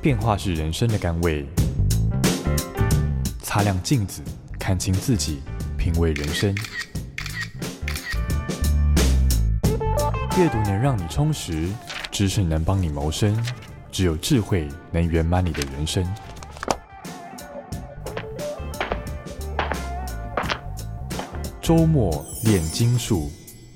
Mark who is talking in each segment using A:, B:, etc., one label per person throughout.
A: 变化是人生的甘味。擦亮镜子，看清自己，品味人生。阅读能让你充实，知识能帮你谋生，只有智慧能圆满你的人生。周末炼金术。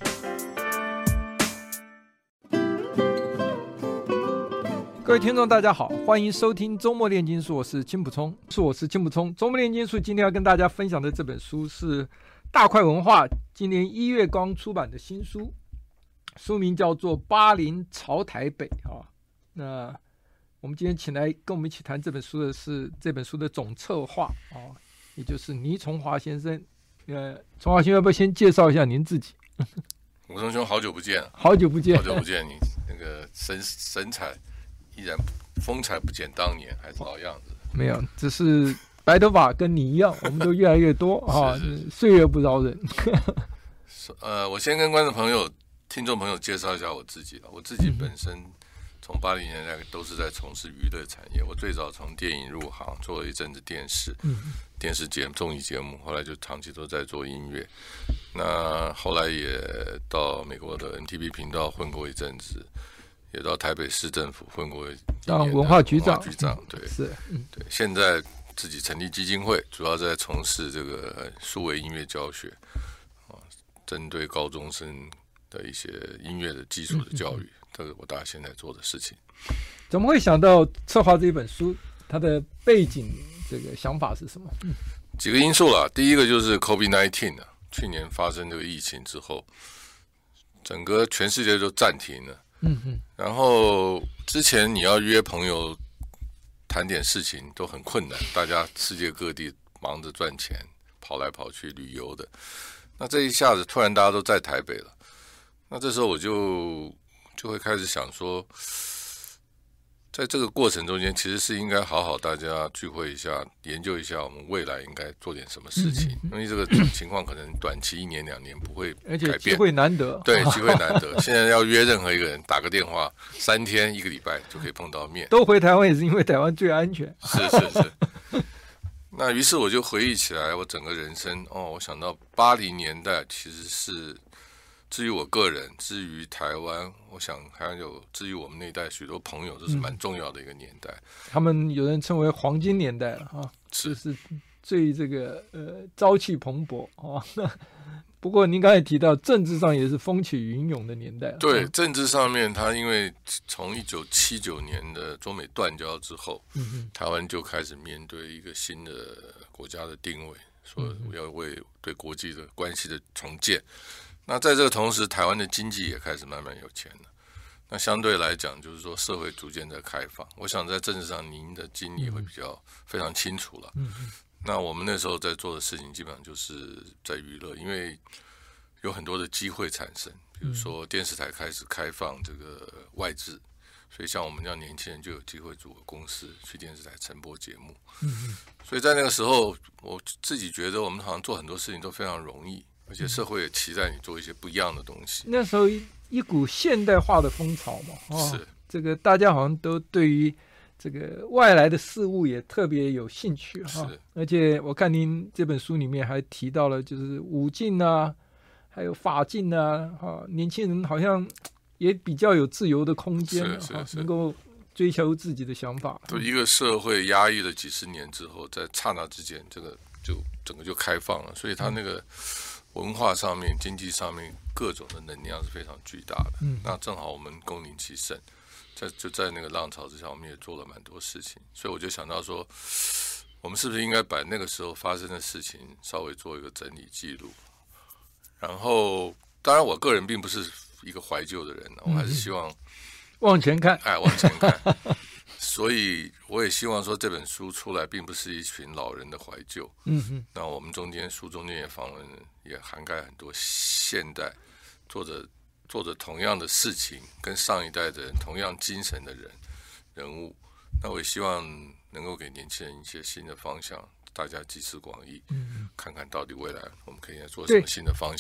B: 各位听众大家好，欢迎收听周末炼金术，我是金补充。周末炼金术今天要跟大家分享的这本书是大块文化今年1月刚出版的新书，书名叫做《巴林朝台北》啊。那我们今天请来跟我们一起谈这本书的是这本书的总策划啊，也就是倪崇华先生。崇华先生要不要先介绍一下您自己？
C: 武松兄，好久不见，
B: 好久不见，
C: 你那个神采依然风采不减当年，还是老样子。
B: 没有，只是白头发跟你一样，我们都越来越多啊，岁月不饶人。
C: 我先跟观众朋友、听众朋友介绍一下我自己。我自己本身从80年代都是在从事娱乐产业。我最早从电影入行，做了一阵子电视节目、综艺节目，后来就长期都在做音乐。那后来也到美国的 MTV 频道混过一阵子，也到台北市政府混过
B: 当文化局长。
C: 对，
B: 是，
C: 对。现在自己成立基金会，主要在从事这个数位音乐教学，针对高中生的一些音乐的基础的教育，这是我大概现在做的事情。
B: 怎么会想到策划这本书？它的背景这个想法是什么？
C: 几个因素啦，第一个就是 COVID-19 去年发生这个疫情之后，整个全世界都暂停了。然后之前你要约朋友谈点事情都很困难，大家世界各地忙着赚钱，跑来跑去旅游的。那这一下子突然大家都在台北了，那这时候我就会开始想说，在这个过程中间，其实是应该好好大家聚会一下，研究一下我们未来应该做点什么事情。因为这个情况可能短期1年2年不会改变，
B: 而且机会难得。
C: 对，机会难得。现在要约任何一个人，打个电话，3天1个礼拜就可以碰到面。
B: 都回台湾也是因为台湾最安全。
C: 是。那于是我就回忆起来我整个人生，我想到80年代其实是。至于我个人，至于台湾，我想还有至于我们那一代许多朋友，这是蛮重要的一个年代。
B: 他们有人称为黄金年代了啊，就是最这个朝气蓬勃啊。不过您刚才提到政治上也是风起云涌的年代。
C: 对，政治上面，它因为从1979年的中美断交之后，台湾就开始面对一个新的国家的定位，说要为对国际的关系的重建。那在这个同时，台湾的经济也开始慢慢有钱了。那相对来讲，就是说社会逐渐在开放。我想在政治上，您的经历会比较非常清楚了。那我们那时候在做的事情，基本上就是在娱乐，因为有很多的机会产生。比如说电视台开始开放这个外制，所以像我们这样年轻人就有机会组个公司去电视台承播节目。所以在那个时候，我自己觉得我们好像做很多事情都非常容易。而且社会也期待你做一些不一样的东西。那
B: 时候一股现代化的风潮嘛，
C: 是
B: 这个大家好像都对于这个外来的事物也特别有兴趣哈。而且我看您这本书里面还提到了，就是舞禁啊，还有法禁啊，年轻人好像也比较有自由的空间了，能够追求自己的想法。
C: 就一个社会压抑了几十年之后，在刹那之间，这个就整个就开放了，所以它那个。文化上面、经济上面各种的能量是非常巨大的。那正好我们恭临其盛，就在那个浪潮之下，我们也做了蛮多事情。所以我就想到说，我们是不是应该把那个时候发生的事情稍微做一个整理记录？然后，当然我个人并不是一个怀旧的人，我还是希望
B: 往前看，
C: 往前看。所以我也希望说这本书出来并不是一群老人的怀旧。那我们书中间也访问，也涵盖很多现代做着同样的事情，跟上一代的人同样精神的人物。那我也希望能够给年轻人一些新的方向，大家集思广益，看看到底未来我们可以做什么新的方向。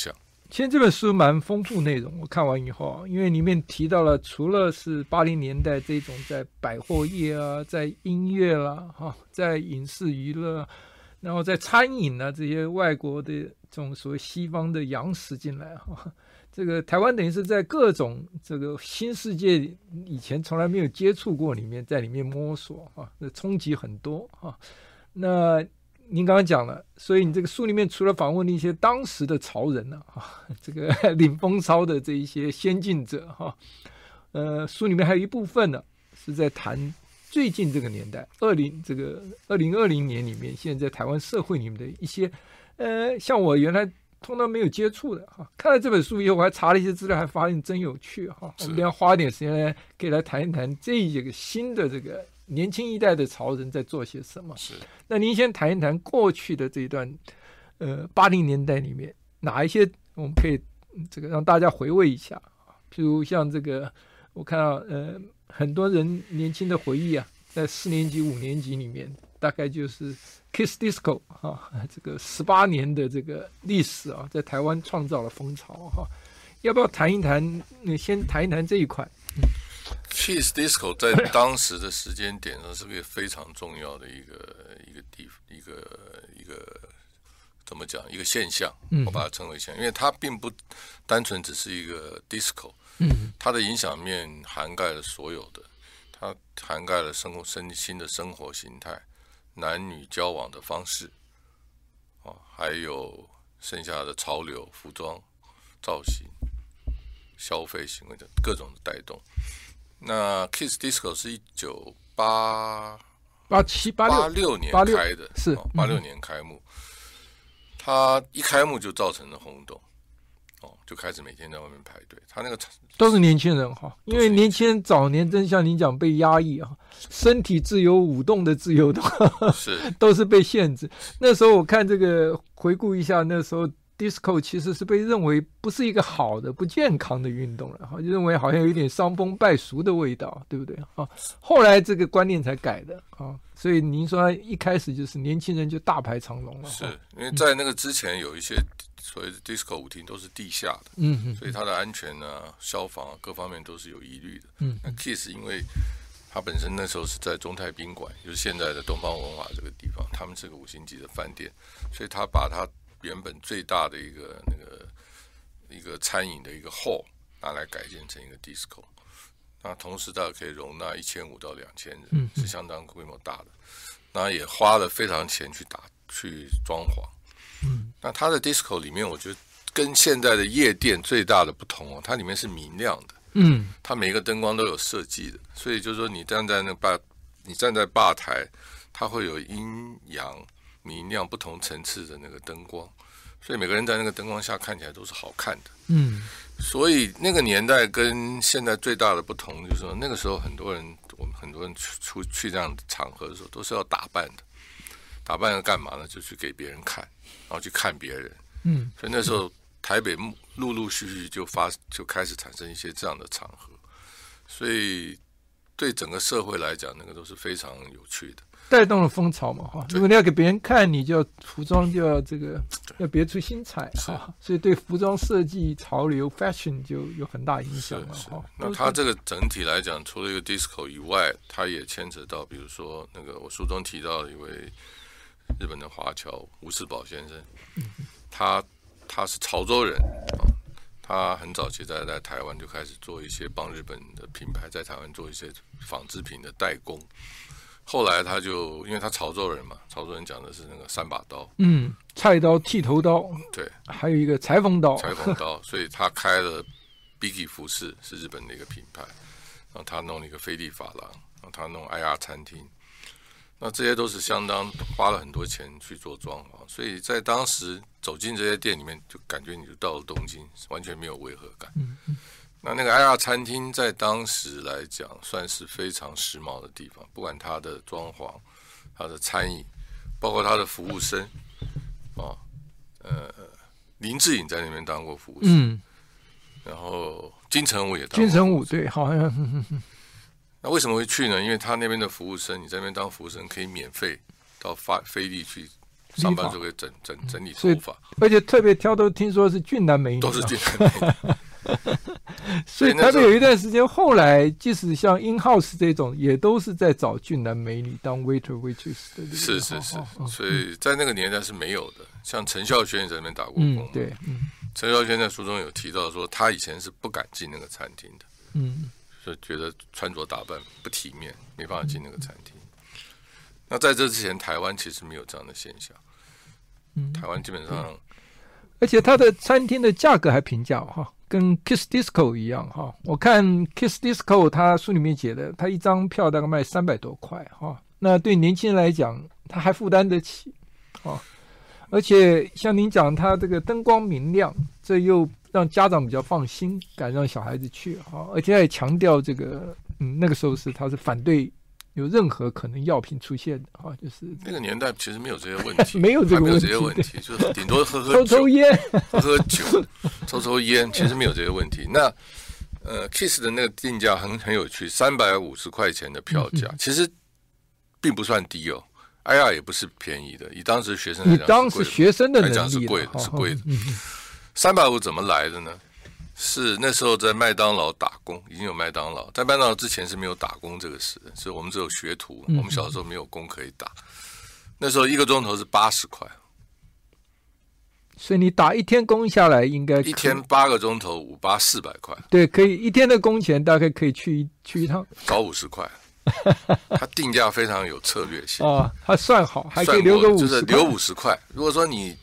B: 其实这本书蛮丰富内容，我看完以后，因为里面提到了除了是80年代这种在百货业啊，在音乐啦，在影视娱乐，然后在餐饮啊这些外国的这种所谓西方的洋食进来这个台湾等于是在各种这个新世界以前从来没有接触过里面，在里面摸索那冲击很多那您刚刚讲了，所以你这个书里面除了访问了一些当时的潮人这个领风骚的这一些先进者书里面还有一部分呢是在谈最近这个年代2020年里面，现在在台湾社会里面的一些像我原来通常没有接触的看了这本书以后，我还查了一些资料，还发现真有趣我们要花一点时间可以来谈一谈这一个新的这个年轻一代的潮人在做些什么。
C: 是，
B: 那您先谈一谈过去的这一段80年代里面哪一些我们可以这个让大家回味一下，譬如像这个我看到很多人年轻的回忆在4年级5年级里面大概就是 Kiss Disco 这个18年的这个历史在台湾创造了风潮要不要谈一谈？先谈一谈这一块。
C: Kiss Disco 在当时的时间点上是个非常重要的一个怎么讲一个现象，我把它称为现象，因为它并不单纯只是一个 disco，它的影响面涵盖了所有的，它涵盖了新的生活形态、男女交往的方式，还有剩下的潮流、服装、造型、消费行为的各种的带动。那 Kiss Disco 是1986年开的，
B: 是
C: 86年开幕。它一开幕就造成了轰动，就开始每天在外面排队。他那个
B: 都是年轻人因为年轻人早年真像您讲被压抑身体自由、舞动的自由都是被限制。那时候我看这个回顾一下，那时候disco 其实是被认为不是一个好的、不健康的运动了，就认为好像有一点伤风败俗的味道，对不对后来这个观念才改的所以您说一开始就是年轻人就大排长龙了。
C: 是因为在那个之前有一些所谓的 disco 舞厅都是地下的，所以它的安全消防各方面都是有疑虑的。那 Kiss 因为它本身那时候是在中泰宾馆，就是现在的东方文华这个地方，他们是个5星级的饭店，所以他把它原本最大的一个餐饮的一个 hall 拿来改建成一个 disco， 那同时大概可以容纳1500到2000人，是相当规模大的。那也花了非常钱去装潢。那它的 disco 里面，我觉得跟现在的夜店最大的不同它里面是明亮的。它每一个灯光都有设计的，所以就是说你站在吧台，它会有阴阳明亮不同层次的那个灯光，所以每个人在那个灯光下看起来都是好看的。所以那个年代跟现在最大的不同就是说，那个时候我们很多人去这样的场合的时候都是要打扮的，打扮要干嘛呢？就去给别人看，然后去看别人。所以那时候台北陆陆续续就开始产生一些这样的场合，所以对整个社会来讲，那个都是非常有趣的。
B: 带动了风潮嘛如果你要给别人看，你就要服装就要要别出心裁所以对服装设计潮流 fashion 就有很大影响了
C: 那它这个整体来讲，除了一个 disco 以外，它也牵扯到比如说那个我书中提到的一位日本的华侨吴世宝先生，他是潮州人他很早期在台湾就开始做一些帮日本的品牌在台湾做一些纺织品的代工。后来他就因为他潮州人嘛，潮州人讲的是那个3把刀，
B: 菜刀、剃头刀，
C: 对，
B: 还有一个裁缝刀，
C: 所以他开了 Biggie 服饰是日本的一个品牌，然后他弄了一个飞利发廊，然后他弄 IR 餐厅，那这些都是相当花了很多钱去做装潢，所以在当时走进这些店里面，就感觉你就到了东京，完全没有违和感。那个 IR 餐厅在当时来讲算是非常时髦的地方，不管它的装潢、它的餐饮，包括它的服务生林志颖在那边当过服务生，然后金城武也当过服务生。
B: 金城武对，好像。
C: 那为什么会去呢？因为他那边的服务生，你在那边当服务生可以免费到飞地去上班时候可以整理头发，
B: 而且特别挑都听说是俊男美女，
C: 都是俊男美女。
B: 所以台北有一段时间，后来即使像 in house 这种，也都是在找俊男美女当 waiter waitress 的。
C: 是，所以在那个年代是没有的。像陈孝萱也在那边打过工，
B: 对，
C: 陈孝萱在书中有提到说，他以前是不敢进那个餐厅的，就觉得穿着打扮不体面，没办法进那个餐厅。那在这之前，台湾其实没有这样的现象，台湾基本上，
B: 而且它的餐厅的价格还平价哈。跟 Kiss Disco 一样哈，我看 Kiss Disco 他书里面写的，他一张票大概卖300多块哈，那对年轻人来讲，他还负担得起啊。而且像您讲，他这个灯光明亮，这又让家长比较放心，敢让小孩子去哈。而且他也强调这个，那个时候他是反对有任何可能药品出现的哈，就是
C: 那个年代其实没有这些问题，
B: 没有这个
C: 问题，就是顶多喝酒、
B: 抽烟、
C: 喝酒、抽烟，其实没有这些问题。那Kiss 的那个定价很有趣，350块钱的票价，其实并不算低哦。IR 也不是便宜的，以当时学生来讲，
B: 当时学生的能力
C: 来讲是贵的，是贵的。350怎么来的呢？是那时候在麦当劳打工，已经有麦当劳，在麦当劳之前是没有打工这个事，所以我们只有学徒，我们小时候没有工可以打。那时候1个钟头是80块，
B: 所以你打1天工下来应该
C: 1天8个钟头，58400块。
B: 对，可以1天的工钱大概可以去一趟，
C: 少50块。他定价非常有策略性
B: 他算好，还可以留个50块，
C: 就是留50块。如果说你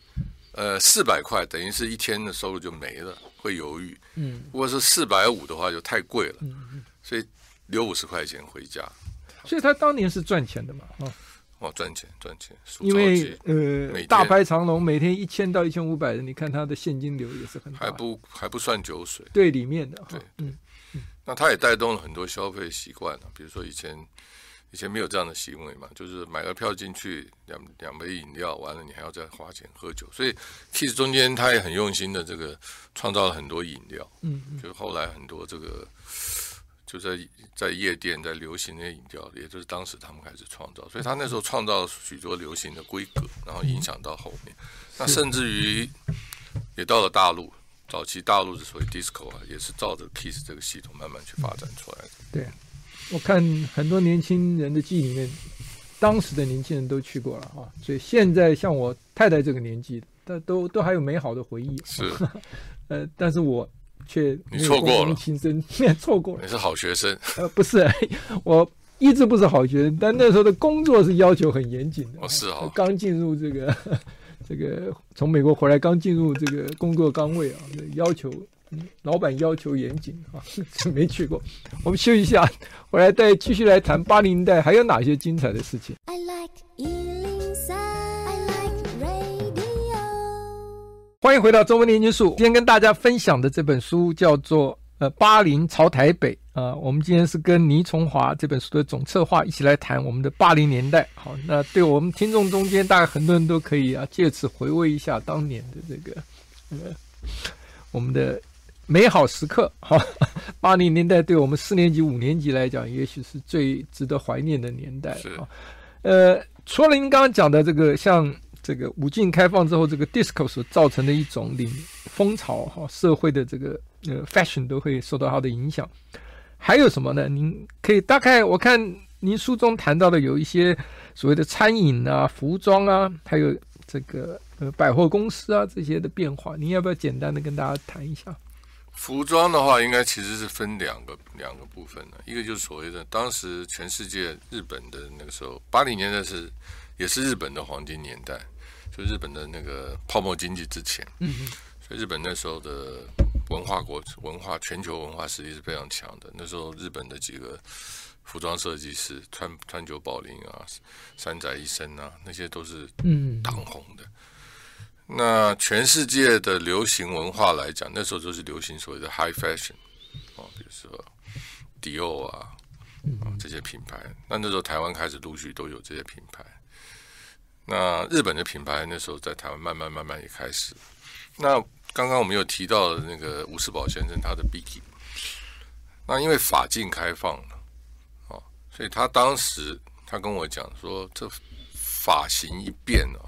C: 400块，等于是1天的收入就没了，会犹豫。如果是450的话，就太贵了，所以留50块钱回家。
B: 所以他当年是赚钱的嘛，
C: 赚钱，
B: 因为大排长龙，每天1000到1500人，你看他的现金流也是很大，
C: 还不算酒水，
B: 对里面的，
C: 对。那它也带动了很多消费习惯比如说以前没有这样的行为嘛，就是买个票进去两杯饮料，完了你还要再花钱喝酒，所以 Kiss 中间他也很用心的这个创造了很多饮料，就是后来很多这个就在夜店在流行的饮料，也就是当时他们开始创造，所以他那时候创造了许多流行的规格，然后影响到后面，那甚至于也到了大陆。早期大陆之所以 disco 也是照着 Kiss 这个系统慢慢去发展出来的。
B: 对，我看很多年轻人的记忆里面，当时的年轻人都去过了所以现在像我太太这个年纪，都还有美好的回忆。
C: 是，
B: 但是我却
C: 你错过了，
B: 亲身错过了。
C: 你是好学生？
B: 不是，我一直不是好学生，但那时候的工作是要求很严谨的。
C: 是啊，
B: 刚进入这个从美国回来，刚进入这个工作岗位要求老板要求严谨没去过。我们休息一下，回来再继续来谈80年代还有哪些精彩的事情。I like 103, I like radio。欢迎回到中文年轻树，今天跟大家分享的这本书叫做80朝台北我们今天是跟倪崇华这本书的总策划一起来谈我们的80年代。好，那对我们听众中间大概很多人都可以借此回味一下当年的这个我们的美好时刻。80年代对我们4年级5年级来讲也许是最值得怀念的年代。除了您刚刚讲的这个像这个5禁开放之后这个 disco 所造成的一种风潮社会的这个fashion 都会受到它的影响。还有什么呢？您可以大概我看您书中谈到的有一些所谓的餐饮服装还有这个百货公司这些的变化，您要不要简单的跟大家谈一下？
C: 服装的话，应该其实是分两个部分的，一个就是所谓的当时全世界日本的那个时候，80年代也是日本的黄金年代，就日本的那个泡沫经济之前，所以日本那时候的全球文化实力是非常强的。那时候日本的几个服装设计师，川久保玲山宅一生那些都是当红的。那全世界的流行文化来讲，那时候就是流行所谓的 high fashion 比如说迪奥这些品牌。那时候台湾开始陆续都有这些品牌。那日本的品牌那时候在台湾慢慢也开始。那刚刚我们有提到的那个吴世宝先生他的 Biki， 那因为法禁开放了所以他当时他跟我讲说，这发型一变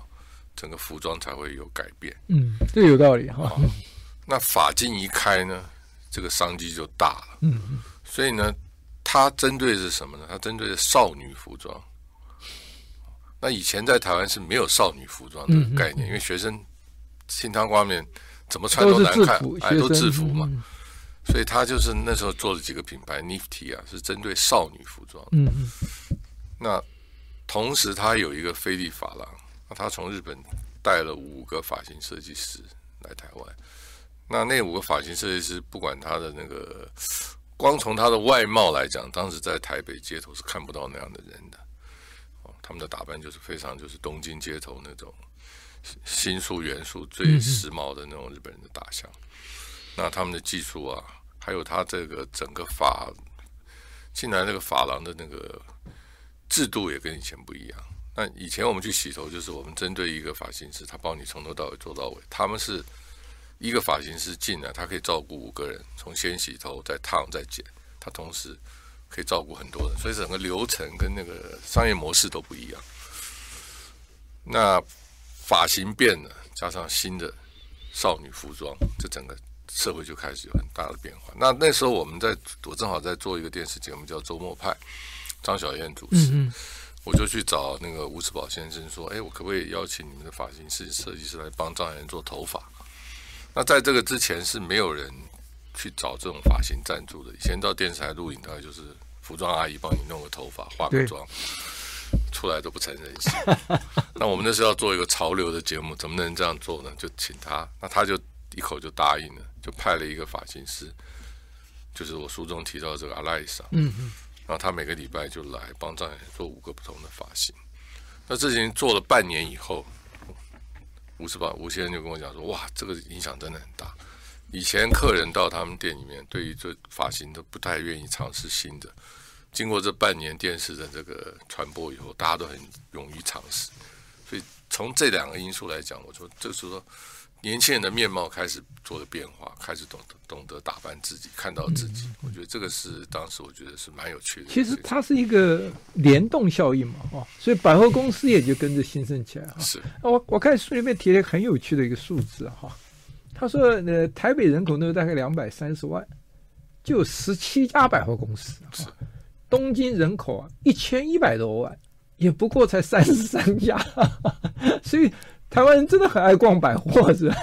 C: 整个服装才会有改变。
B: 这有道理哈。
C: 那发禁一开呢，这个商机就大了。所以呢，它针对的是什么呢？它针对的是少女服装。那以前在台湾是没有少女服装的概念，因为学生清汤挂面怎么穿都难看，都制服嘛。所以他就是那时候做了几个品牌 ，Nifty 啊，是针对少女服装。那同时他有一个菲利发廊，他从日本带了5个发型设计师来台湾。那5个发型设计师，不管他的那个，光从他的外貌来讲，当时在台北街头是看不到那样的人的。他们的打扮就是非常就是东京街头那种新宿元素最时髦的那种日本人的大象。那他们的技术啊，还有他这个整个进来那个发廊的那个制度也跟以前不一样。那以前我们去洗头，就是我们针对一个发型师，他帮你从头到尾做到尾。他们是一个发型师进来，他可以照顾5个人，从先洗头再烫再剪，他同时可以照顾很多人，所以整个流程跟那个商业模式都不一样。那发型变了，加上新的少女服装，这整个社会就开始有很大的变化。那时候我正好在做一个电视节目叫《周末派》，张小燕主持，我就去找那个吴世宝先生说：“我可不可以邀请你们的发型师设计师来帮张小燕做头发？”那在这个之前是没有人去找这种发型赞助的。以前到电视台录影，大概就是服装阿姨帮你弄个头发、化个妆，出来都不成人形。那我们那时候要做一个潮流的节目，怎么能这样做呢？就请他，那他就一口就答应了，就派了一个发型师，就是我书中提到的这个阿赖莎。然后他每个礼拜就来帮张小燕做5个不同的发型。那这事情做了半年以后，吴先生就跟我讲说：“哇，这个影响真的很大。以前客人到他们店里面，对于这发型都不太愿意尝试新的。经过这半年电视的这个传播以后，大家都很勇于尝试。所以从这2个因素来讲，我说就是说，年轻人的面貌开始做了变化，开始懂得打扮自己，看到自己。我觉得这个是当时我觉得是蛮有趣的。
B: 其实它是一个联动效应嘛，所以百货公司也就跟着兴盛起来。
C: 是。
B: 我看书里面提了一个很有趣的一个数字哈，他说台北人口呢大概230万，就有17家百货公司。
C: 是。
B: 东京人口啊1100多万，也不过才33家，所以台湾人真的很爱逛百货，是吧？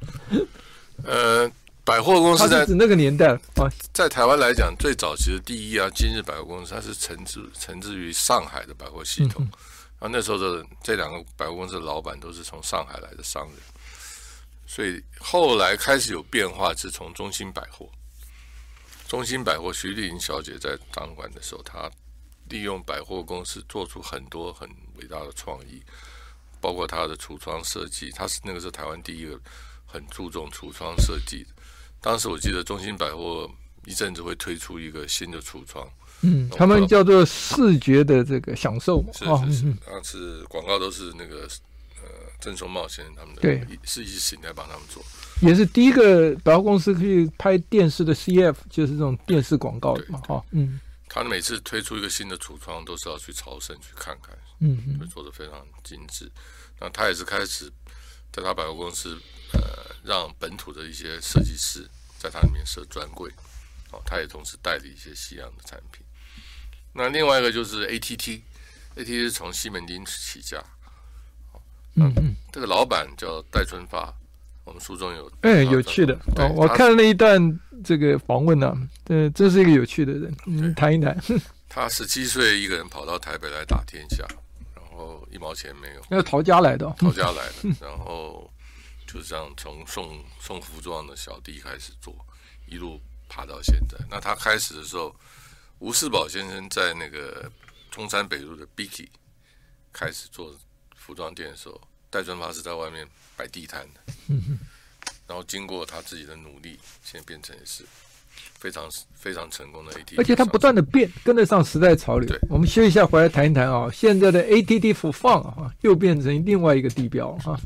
C: 百货公司在
B: 指那个年代
C: 在台湾来讲，最早其实第一啊，今日百货公司它是承制于上海的百货系统，然后那时候的这2个百货公司的老板都是从上海来的商人，所以后来开始有变化，是从中兴百货。中兴百货徐丽莹小姐在当馆的时候，她利用百货公司做出很多很伟大的创意，包括她的橱窗设计，她是那个是台湾第一个很注重橱窗设计的。当时我记得中兴百货一阵子会推出一个新的橱窗，
B: 他们叫做视觉的这个享受嘛，
C: 是广告都是那个郑松茂先生他们的，
B: 对，
C: 是意识形态帮他们做。
B: 也是第一个百货公司可以拍电视的 CF， 就是这种电视广告的嘛，
C: 他每次推出一个新的橱窗，都是要去朝圣去看看，会做得非常精致。那他也是开始在他百货公司，让本土的一些设计师在他里面设专柜，他也同时代理一些西洋的产品。那另外一个就是 ATT 是从西门町起家，这个老板叫戴春发。我们书中有
B: 有趣的我看了那一段这个访问呢，真是一个有趣的人，谈一谈。
C: 他17岁一个人跑到台北来打天下，然后1毛钱没有，
B: 要逃家来的，
C: 然后就这样从送服装的小弟开始做，一路爬到现在。那他开始的时候，吴世宝先生在那个中山北路的 Bicky 开始做服装店的时候，戴春发是在外面摆地摊的，然后经过他自己的努力，现在变成也是非常非常成功的 ATT，
B: 而且他不断的变，跟得上时代潮流。我们休息一下，回来谈一谈啊，现在的 ATT for Fun 啊，又变成另外一个地标啊。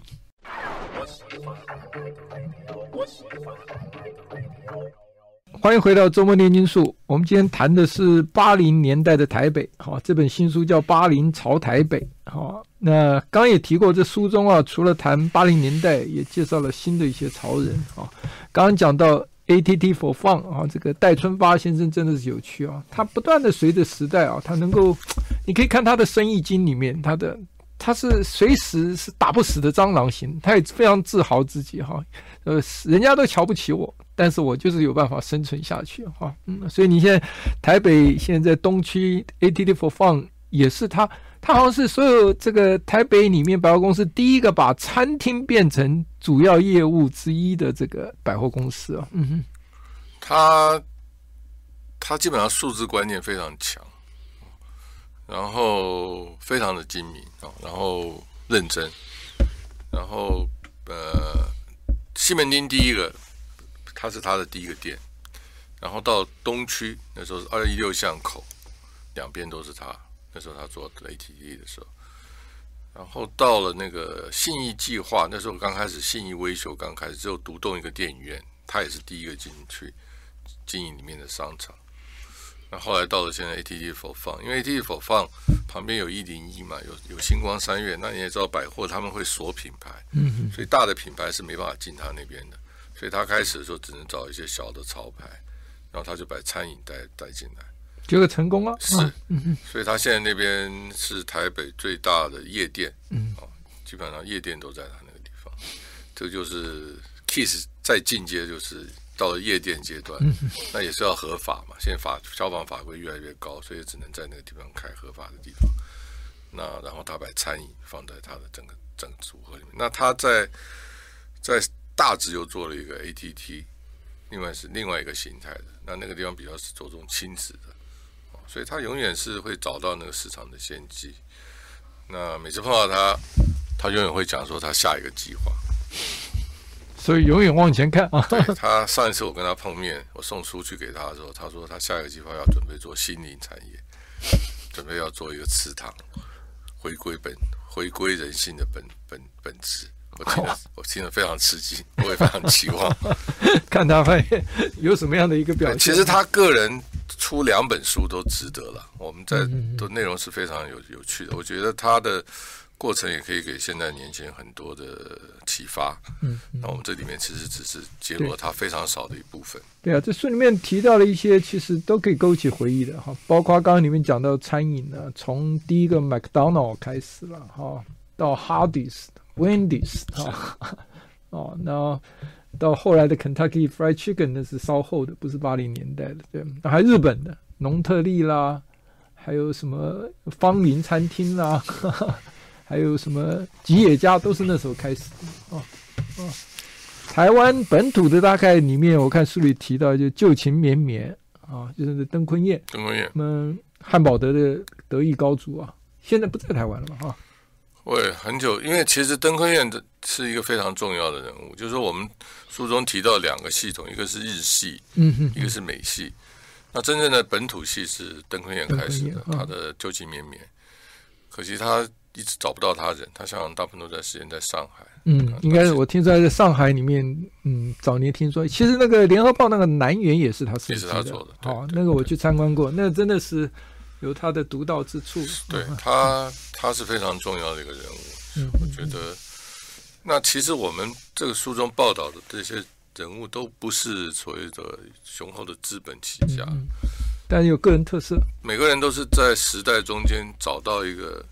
B: 欢迎回到周末炼金术。我们今天谈的是80年代的台北，这本新书叫《80潮台北》。那刚刚也提过，这书中啊，除了谈80年代，也介绍了新的一些潮人。刚刚讲到 ATT for Fun 这个戴春发先生真的是有趣啊，他不断的随着时代啊，他能够，你可以看他的生意经里面，他是随时是打不死的蟑螂型，他也非常自豪自己人家都瞧不起我，但是我就是有办法生存下去所以你现在台北现在东区 ATT for Fun 也是他好像是所有这个台北里面百货公司第一个把餐厅变成主要业务之一的这个百货公司啊。
C: 他基本上数字观念非常强，然后非常的精明，然后认真，然后西门町第一个，他是他的第一个店，然后到东区那时候是216巷口，两边都是他，那时候他做 ATT 的时候，然后到了那个信义计划，那时候刚开始信义威秀刚开始只有独栋一个电影院，他也是第一个进去经营里面的商场。那后来到了现在 ATT for Fun， 因为 ATT for Fun 旁边有101嘛，有星光三月，那你也知道百货他们会锁品牌，所以大的品牌是没办法进他那边的，所以他开始的时候只能找一些小的潮牌，然后他就把餐饮带进来，
B: 结果成功了。
C: 是，所以他现在那边是台北最大的夜店，基本上夜店都在他那个地方，这个就是 Kiss 再进阶就是到了夜店阶段，那也是要合法嘛。现在消防法规越来越高，所以只能在那个地方开合法的地方。那然后他把餐饮放在他的整个组合里面。那他在大直又做了一个 ATT， 另外一个形态的。那个地方比较是着重亲子的，所以他永远是会找到那个市场的先机。那每次碰到他永远会讲说他下一个计划。
B: 所以永远往前看啊！
C: 对，他上一次我跟他碰面，我送书去给他的时候，他说他下一个计划要准备做心灵产业，准备要做一个祠堂，回归人性的本质。我听了非常吃惊，我也非常期望
B: 看他会有什么样的一个表现。
C: 其实他个人出2本书都值得了，我们在的内容是非常有趣的。我觉得他的过程也可以给现在年轻人很多的启发。那我们这里面其实只是揭露了它非常少的一部分。
B: 对啊，这书里面提到了一些其实都可以勾起回忆的哈，包括刚刚里面讲到餐饮呢，从第一个麦当劳开始了哈，到 Hardee's、Wendy's 那到后来的 Kentucky Fried Chicken 那是稍后的，不是80年代的。对，还日本的农特利啦，还有什么芳林餐厅啦。还有什么吉野家都是那时候开始的台湾本土的大概里面，我看书里提到就旧情绵绵就是邓坤彦，汉堡德的德意高足现在不在台湾了嘛
C: 会很久，因为其实邓坤彦是一个非常重要的人物，就是说我们书中提到2个系统，一个是日系，一个是美系。那真正的本土系是邓坤彦开始的，他的旧情绵绵，可惜他一直找不到他人，他想大部分都在时间在上海。
B: 应该是我听说在上海里面，早年听说，其实那个联合报那个南园也是他设计的，
C: 也是他做的。
B: 那个我去参观过，那个真的是有他的独到之处。
C: 对，他是非常重要的一个人物。我觉得，那其实我们这个书中报道的这些人物都不是所谓的雄厚的资本起家，
B: 但有个人特色，
C: 每个人都是在时代中间找到一个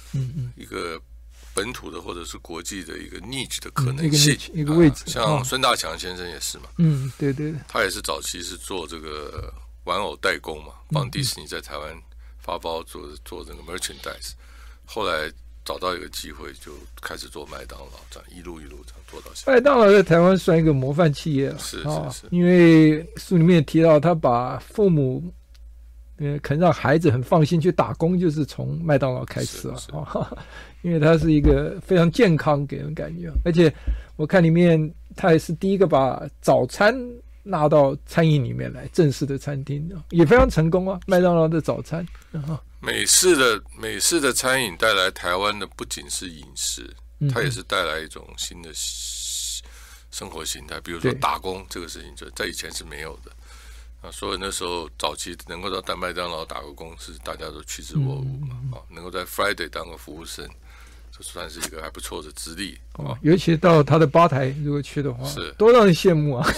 C: 本土的或者是国际的一个 niche 的可能性，
B: 一个位置。
C: 像孙大强先生也是嘛，
B: 对对，
C: 他也是早期是做这个玩偶代工嘛，帮迪士尼在台湾发包做这个 merchandise， 后来找到一个机会就开始做麦当劳，这样一路这样做到现在。
B: 麦当劳在台湾算一个模范企业了，
C: 是，
B: 因为书里面提到他把父母肯让孩子很放心去打工，就是从麦当劳开始因为它是一个非常健康给人感觉，而且我看里面他也是第一个把早餐纳到餐饮里面来，正式的餐厅也非常成功麦当劳的早餐
C: 美式的餐饮带来台湾的不仅是饮食，它也是带来一种新的生活形态，比如说打工这个事情，就在以前是没有的。 所以那时候早期能够到大麦当劳打个工是大家都趋之若鹜嘛，能够在 Friday 当个服务生，这算是一个还不错的资历
B: 尤其到他的吧台如果去的话，
C: 是
B: 多让人羡慕啊！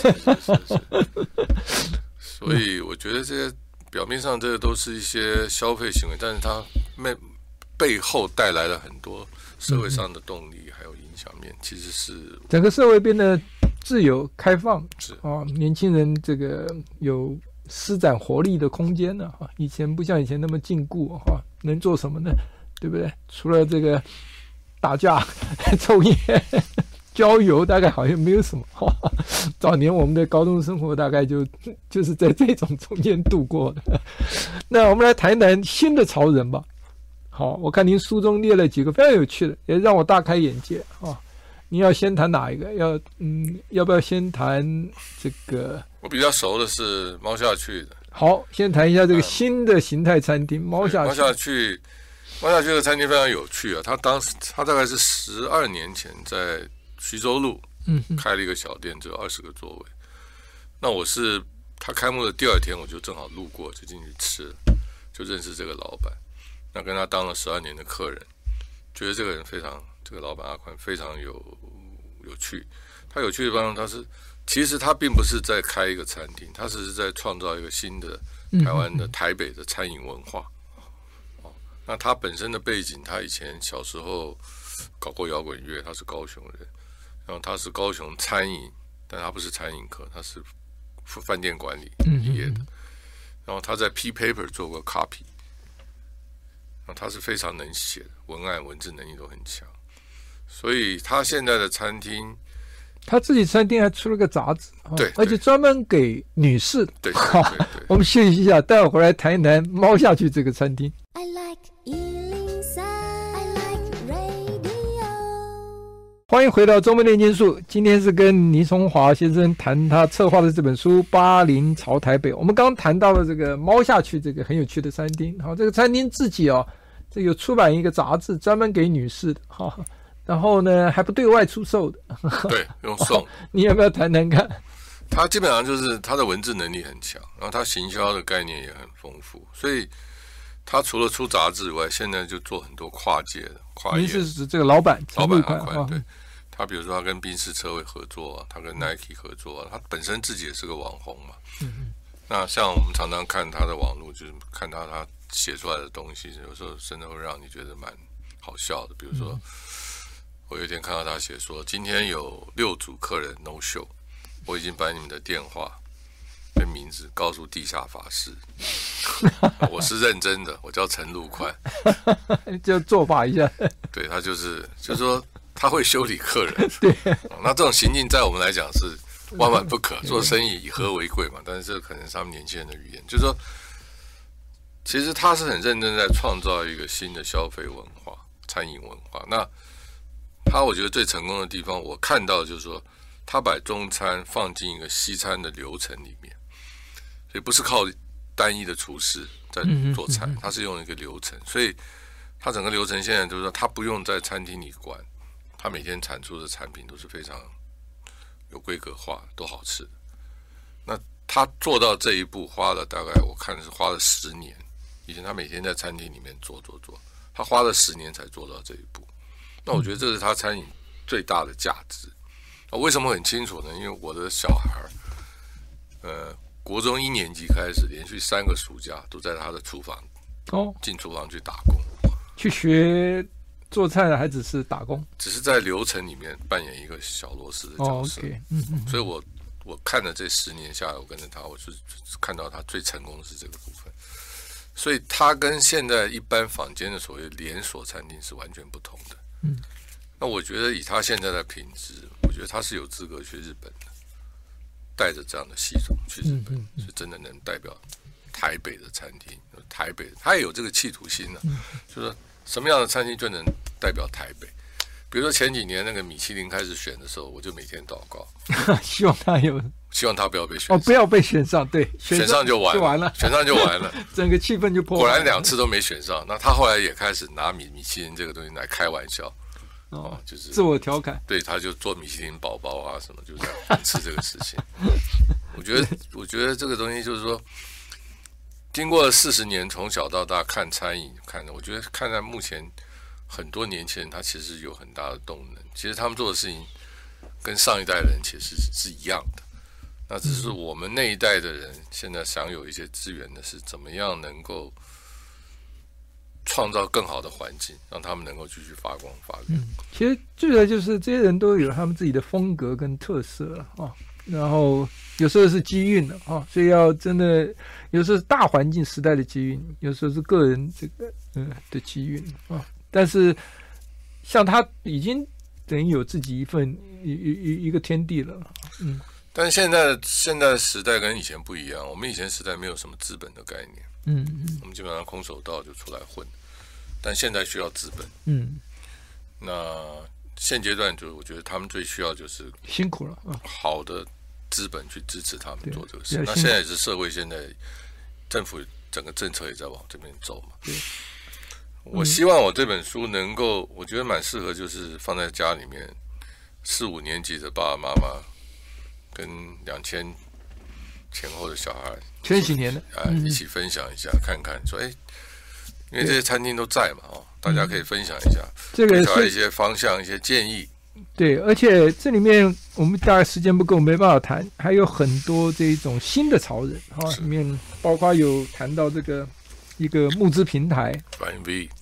C: 所以我觉得这些表面上这个都是一些消费行为，但是它背后带来了很多社会上的动力还有影响面，其实是
B: 整个社会变得自由开放，
C: 是
B: 年轻人这个有施展活力的空间了以前不像以前那么禁锢能做什么呢？对不对？除了这个打架、抽烟、郊游，大概好像没有什么早年我们的高中生活大概就是在这种中间度过的。那我们来谈谈新的潮人吧。好，我看您书中列了几个非常有趣的，也让我大开眼界你要先谈哪一个？要不要先谈这个？
C: 我比较熟的是猫下去的。
B: 好，先谈一下这个新的形态餐厅猫下去的餐厅非常有趣啊！他大概是12年前在徐州路开了一个小店，只有20个座位。那我是他开幕的第2天，我就正好路过，就进去吃了，就认识这个老板。那跟他当了12年的客人，觉得这个人这个老板阿宽非常有趣。他有趣的地方，其实他并不是在开一个餐厅，他只是在创造一个新的台湾的台北的餐饮文化。那他本身的背景，他以前小时候搞过摇滚乐，他是高雄人，然后他是高雄餐饮，但他不是餐饮科，他是饭店管理毕业的。然后他在 P Paper 做过 copy。他是非常能写的，文字能力都很强，所以他现在的餐厅， 他自己餐厅还出了个杂志，
C: 对，
B: 而且专门给女士的。
C: 对，
B: 我们休息一下，待会儿回来谈一谈猫下去这个餐厅。
D: I like 103, I like radio。
B: 欢迎回到中文炼金术，今天是跟倪崇华先生谈他策划的这本书《80潮台北》。我们刚谈到了这个猫下去这个很有趣的餐厅，这个餐厅自己这有出版一个杂志，专门给女士的然后呢还不对外出售的，
C: 对，用送。
B: 你要不要谈谈看？
C: 他基本上就是他的文字能力很强，然后他行销的概念也很丰富，所以他除了出杂志以外，现在就做很多跨界的跨业。
B: 您是指这个老板
C: 阿宽对。他比如说他跟宾士车会合作，他跟 Nike 合作，他本身自己也是个网红嘛。那像我们常常看他的网络，就是看到他写出来的东西，有时候真的会让你觉得蛮好笑的。比如说，我有一天看到他写说，今天有6组客人 no show， 我已经把你们的电话跟名字告诉地下法师，我是认真的，我叫陈陆宽，
B: 就作法一下。
C: 对，他就是说他会修理客人。
B: 对，
C: 那这种行径在我们来讲是万万不可，做生意以和为贵嘛。但是这可能是他们年轻人的语言，就是说，其实他是很认真在创造一个新的消费文化、餐饮文化。那我觉得最成功的地方，我看到就是说，他把中餐放进一个西餐的流程里面，所以不是靠单一的厨师在做菜，他是用一个流程，所以他整个流程现在就是说，他不用在餐厅里管，他每天产出的产品都是非常有规格化，都好吃的。那他做到这一步，大概我看是花了10年。以前他每天在餐厅里面做，他花了10年才做到这一步。那我觉得这是他餐饮最大的价值。为什么很清楚呢？因为我的小孩，国中1年级开始，连续3个暑假都在他的厨房，进厨房去打工，
B: 去学做菜的，还只是打工，
C: 只是在流程里面扮演一个小螺丝的角色。所以我看了这10年下来，我跟着他，我是看到他最成功的是这个部分。所以他跟现在一般坊间的所谓连锁餐厅是完全不同的。那我觉得以他现在的品质，我觉得他是有资格去日本的，带着这样的系统去日本，是真的能代表台北的餐厅。台北他也有这个企图心呢，就是说什么样的餐厅就能代表台北。比如说前几年那个米其林开始选的时候，我就每天祷告，
B: 希望他
C: 不要被选上，
B: 不要被选上，对，
C: 选上就完了，选上就完了，
B: 整个气氛就破坏了。
C: 果然2次都没选上，那他后来也开始拿米其林这个东西来开玩笑，就是
B: 自我调侃，
C: 对，他就做米其林宝宝啊什么，就这样吃这个事情。 我觉得这个东西就是说，经过了40年，从小到大看餐饮，我觉得看在目前很多年轻人，他其实有很大的动能。其实他们做的事情跟上一代人其实是一样的，那只是我们那一代的人现在享有一些资源的是怎么样能够创造更好的环境，让他们能够继续发光发亮。
B: 其实最主要就是这些人都有他们自己的风格跟特色啊，然后有时候是机运的啊，所以要真的有时候是大环境时代的机运，有时候是个人这个的机运啊。但是像他已经等于有自己一个天地了，
C: 但是现在的时代跟以前不一样，我们以前时代没有什么资本的概念，我们基本上空手道就出来混，但现在需要资本，那现阶段就我觉得他们最需要就是
B: 辛苦了
C: 好的资本去支持他们做这个事。那现在也是社会现在政府整个政策也在往这边走嘛。我希望我这本书能够，我觉得蛮适合，就是放在家里面4、5年级的爸爸妈妈跟2000前后的小孩，
B: 千禧年的
C: 一起分享一下，看看说，因为这些餐厅都在嘛，大家可以分享一下，
B: 这个
C: 给一些方向、一些建议。
B: 对，而且这里面我们大概时间不够，没办法谈，还有很多这种新的潮人里面包括有谈到这个一个募资平台
C: Flying V，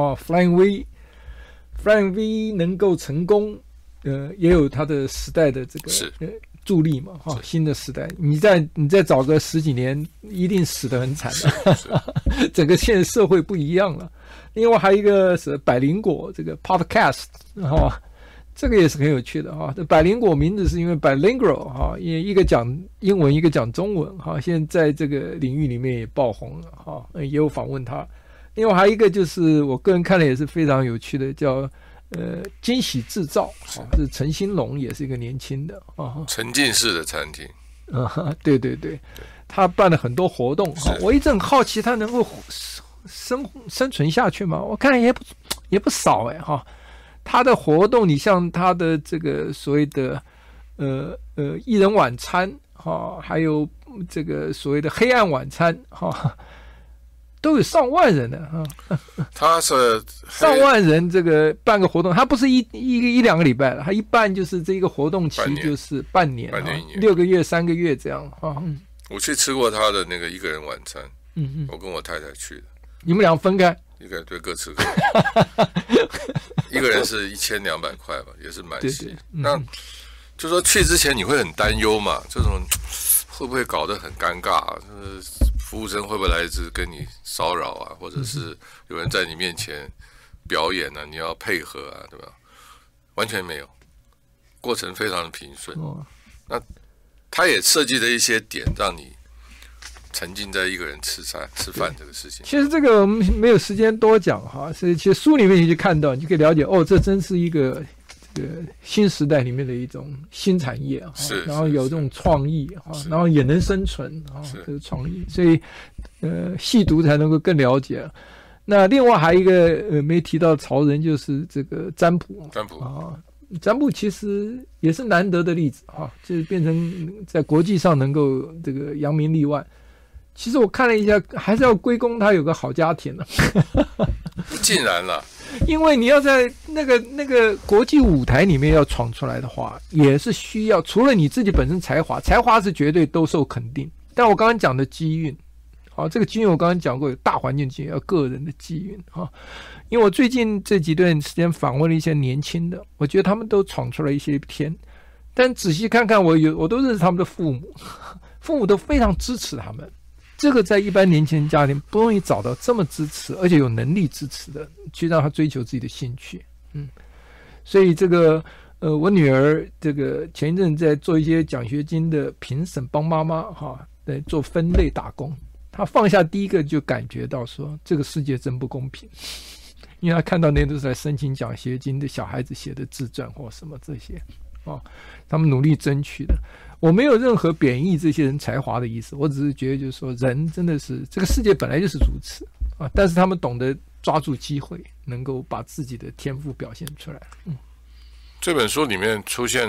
B: Flying V 能够成功，也有它的时代的这个助力嘛，新的时代，你再找个10几年，一定死得很惨的，整个现在社会不一样了。另外还有一个是百灵果这个 podcast 这个也是很有趣的这百灵果名字是因为 bilingual 一个讲英文一个讲中文现在在这个领域里面也爆红了也有访问他。另外还有一个就是我个人看了也是非常有趣的，叫惊喜制造是陈兴隆，也是一个年轻的
C: 沉浸式的餐厅
B: 对，他办了很多活动我一直很好奇他能够生存下去吗？我看也不少他的活动，你像他的这个所谓的一人晚餐还有这个所谓的黑暗晚餐都有上万人的
C: 他是
B: 上万人这个办个活动，他不是一两个礼拜了，他一办就是这个活动期就是半年6个月3个月这样
C: 我去吃过他的那个一个人晚餐，我跟我太太去的，
B: 你们俩分开，
C: 一个人对各吃各一个人是1200块吧，也是蛮细。那就说去之前你会很担忧嘛，这种会不会搞得很尴尬服务生会不会来一直跟你骚扰啊，或者是有人在你面前表演啊，你要配合啊，对吧？完全没有，过程非常的平顺。那他也设计了一些点，让你沉浸在一个人吃饭这个事情。
B: 其实这个我们没有时间多讲所以其实书里面你就看到，你就可以了解这真是一个新时代里面的一种新产业然后有这种创意然后也能生存这个创意，所以细读才能够更了解。那另外还有一个没提到潮人，就是这个占卜占卜其实也是难得的例子就是变成在国际上能够这个扬名立万。其实我看了一下，还是要归功他有个好家庭
C: 竟然了，
B: 因为你要在那个国际舞台里面要闯出来的话，也是需要除了你自己本身才华是绝对都受肯定，但我刚刚讲的机运这个机运我刚刚讲过，有大环境机运，要个人的机运因为我最近这几段时间访问了一些年轻的，我觉得他们都闯出来一些天，但仔细看看我都认识他们的父母都非常支持他们。这个在一般年轻人家庭不容易找到这么支持而且有能力支持的，去让他追求自己的兴趣所以这个我女儿这个前一陣在做一些奖学金的评审，帮妈妈在做分类打工，她放下第一个就感觉到说这个世界真不公平，因为她看到那都是来申请奖学金的小孩子写的自传或什么这些他们努力争取的。我没有任何贬义这些人才华的意思，我只是觉得就是说人真的是这个世界本来就是如此但是他们懂得抓住机会，能够把自己的天赋表现出来。
C: 这本书里面出现了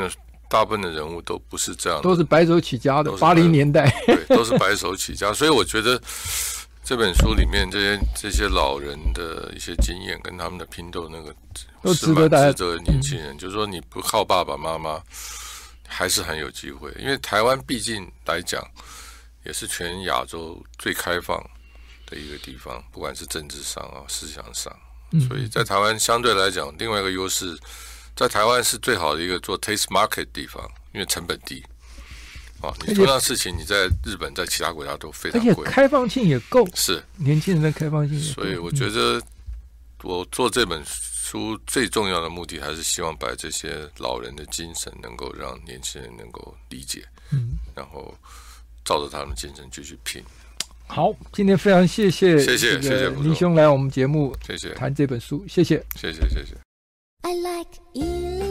C: 大部分的人物都不是这样的，
B: 都是白手起家的，80年代，
C: 对，都是白手起家。所以我觉得这本书里面这些老人的一些经验跟他们的拼斗，那个
B: 都值得大家
C: 值得年轻人，就是说你不靠爸爸妈妈，还是很有机会。因为台湾毕竟来讲，也是全亚洲最开放的一个地方，不管是政治上啊、思想上。所以在台湾相对来讲，另外一个优势，在台湾是最好的一个做 taste market 的地方，因为成本低。你同样事情，你在日本、在其他国家都非常贵，
B: 而且开放性也够，
C: 是
B: 年轻人的开放性也够。
C: 所以我觉得，我做这本书最重要的目的，还是希望把这些老人的精神能够让年轻人能够理解，然后照着他们的精神继续拼。
B: 好，今天非常谢谢林兄来我们节目，
C: 谢谢
B: 谈这本书，谢谢。
D: I like 103.